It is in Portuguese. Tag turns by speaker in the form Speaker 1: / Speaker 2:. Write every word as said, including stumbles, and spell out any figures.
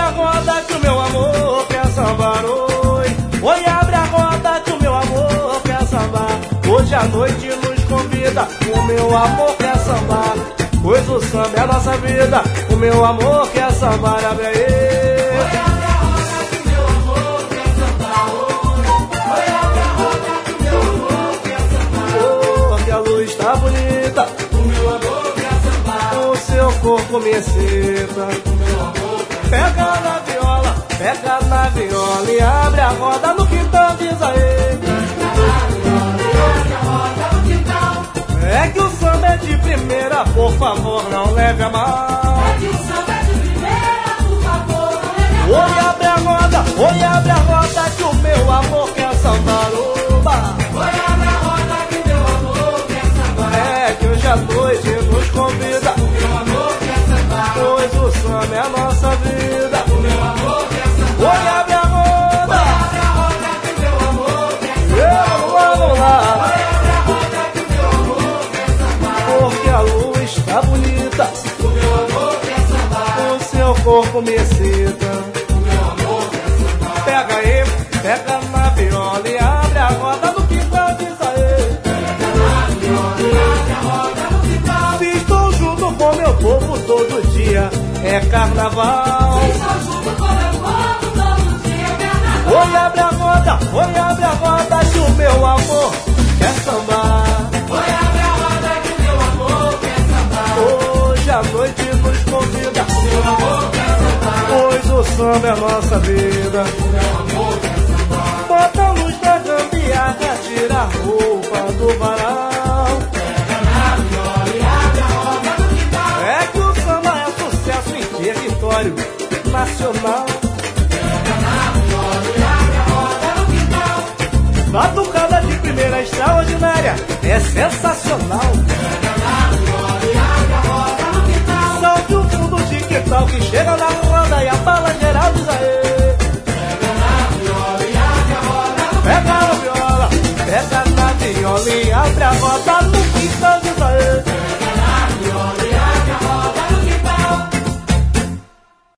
Speaker 1: a roda que o meu amor quer sambar. Oi, oi, abre a roda que o meu amor quer sambar. Hoje à noite nos convida, o meu amor quer sambar. Pois o samba é a nossa vida, o meu amor quer sambar. Abre aí.
Speaker 2: Oi, abre a roda que o meu amor quer sambar. Oi, abre a roda que o meu amor quer sambar.
Speaker 1: Oh, que a luz tá bonita,
Speaker 2: o meu amor quer sambar.
Speaker 1: O seu corpo me excita,
Speaker 2: o meu amor quer
Speaker 1: pega sambar. Na viola, pega na viola e abre a roda no quintal, diz aí.
Speaker 2: Pega na viola e abre a roda no quintal.
Speaker 1: É que o samba é de primeira, por favor, não leve a mal.
Speaker 2: É que o samba é de primeira, por favor, não leve a mal.
Speaker 1: Oi, abre a roda, oi, abre a roda que o meu amor quer sambar. Oba.
Speaker 2: Oi, abre a roda que o meu amor quer sambar.
Speaker 1: É que hoje à noite nos convida,
Speaker 2: o meu amor quer sambar.
Speaker 1: Pois o samba é a nossa vida,
Speaker 2: o meu amor quer sambar.
Speaker 1: Oi, abre a roda.
Speaker 2: Oi, abre a roda que o meu amor quer sambar.
Speaker 1: Vamos lá.
Speaker 2: Oi, abre a roda que o meu amor quer sambar.
Speaker 1: Porque a luz tá bonita,
Speaker 2: o meu amor quer sambar.
Speaker 1: O seu corpo me excita,
Speaker 2: o meu amor quer sambar.
Speaker 1: Pega aí, pega na viola e abre a roda no quintal, diz aí.
Speaker 2: Pega na viola e abre a roda no quintal.
Speaker 1: Se estou junto com meu povo todo dia, é carnaval.
Speaker 2: Se estou junto com meu povo todo dia, é carnaval.
Speaker 1: Oi, abre a roda, oi, abre a roda que o meu amor quer sambar.
Speaker 2: Oi, abre a roda que o meu amor quer sambar.
Speaker 1: Hoje à noite nos convida,
Speaker 2: o meu amor quer sambar.
Speaker 1: Pois o samba é a nossa vida,
Speaker 2: o meu amor quer sambar.
Speaker 1: Bota a luz da gambiarra, tira a roupa do varal.
Speaker 2: Pega na viola e abre a roda no quintal.
Speaker 1: É que o samba é sucesso em território nacional.
Speaker 2: Pega na viola e abre a roda no quintal.
Speaker 1: Batucada de primeira extraordinária, é sensacional.
Speaker 2: Pega na viola e abre a roda no quintal.
Speaker 1: Salve o fundo de quintal que chega na roda e a bala geral diz aí.
Speaker 2: Pega na viola e abre a roda no
Speaker 1: Pega
Speaker 2: quintal.
Speaker 1: na viola, pega na viola e abre a roda no quintal diz aí.